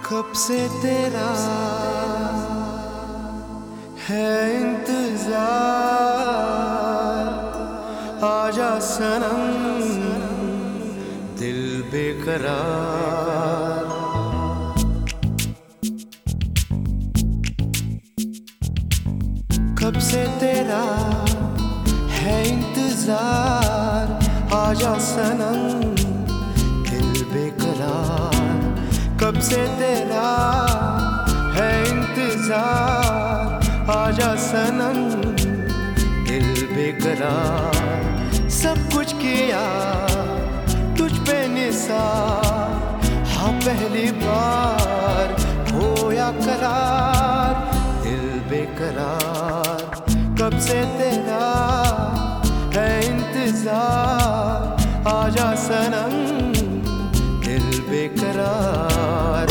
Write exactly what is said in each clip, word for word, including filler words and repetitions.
कब से तेरा है इंतजार, आजा सनम दिल बेकरार। कब से तेरा है इंतजार, आजा सनम दिल बेकरार। कब से तेरा है इंतजार, आजा सनम दिल बेकरार। सब कुछ किया तुझ पे निसार, हाँ पहली बार होया करार दिल बेकरार। कब से तेरा है इंतजार, आजा सनम दिल बेकरार।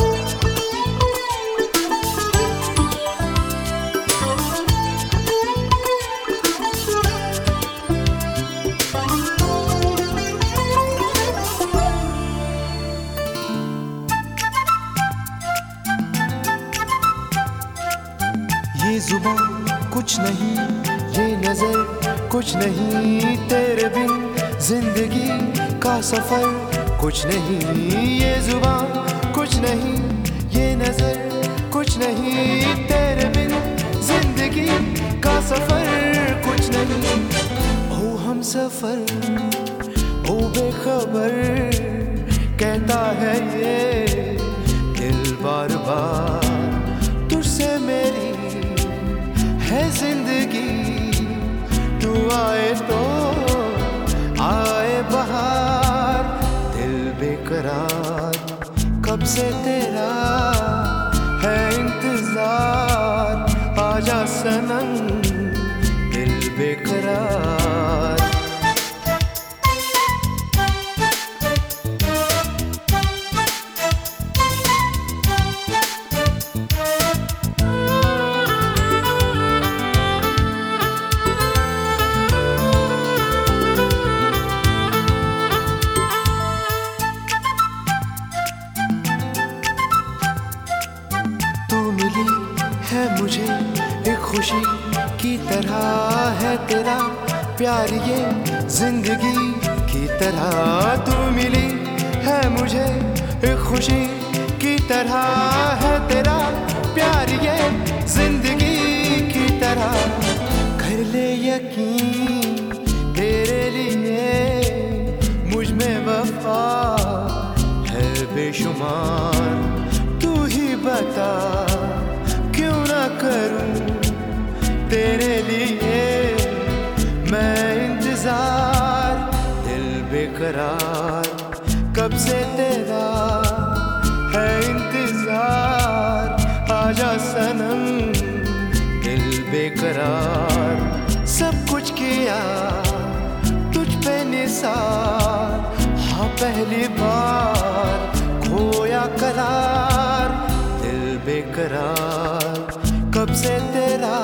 ये जुबान कुछ नहीं, ये नजर कुछ नहीं, तेरे बिन जिंदगी का सफर कुछ नहीं। ये जुबान कुछ नहीं, ये नजर कुछ नहीं, तेरे बिन जिंदगी का सफर कुछ नहीं। ओ हम सफर ओ बेखबर, कहता है ये दिल बार बार। तुझसे मेरी है जिंदगी, तू आए तो आए बहार दिल बेकरार। कब से तेरा है इंतजार, आजा सनम दिल बेकरार। है मुझे एक खुशी की तरह है तेरा प्यार, ये जिंदगी की तरह। तू मिली है मुझे एक खुशी की तरह है तेरा प्यार, ये जिंदगी की तरह। कर ले यकीन तेरे लिए मुझ में वफा है बेशुमार। तू ही बता क्यों ना करूं तेरे लिए मैं इंतजार दिल बेकरार। कब से तेरा है इंतजार, आजा सनम दिल बेकरार। सब कुछ किया तुझ पे निसार, हाँ पहली बार खोया करार दिल बेकरार। कब से तेरा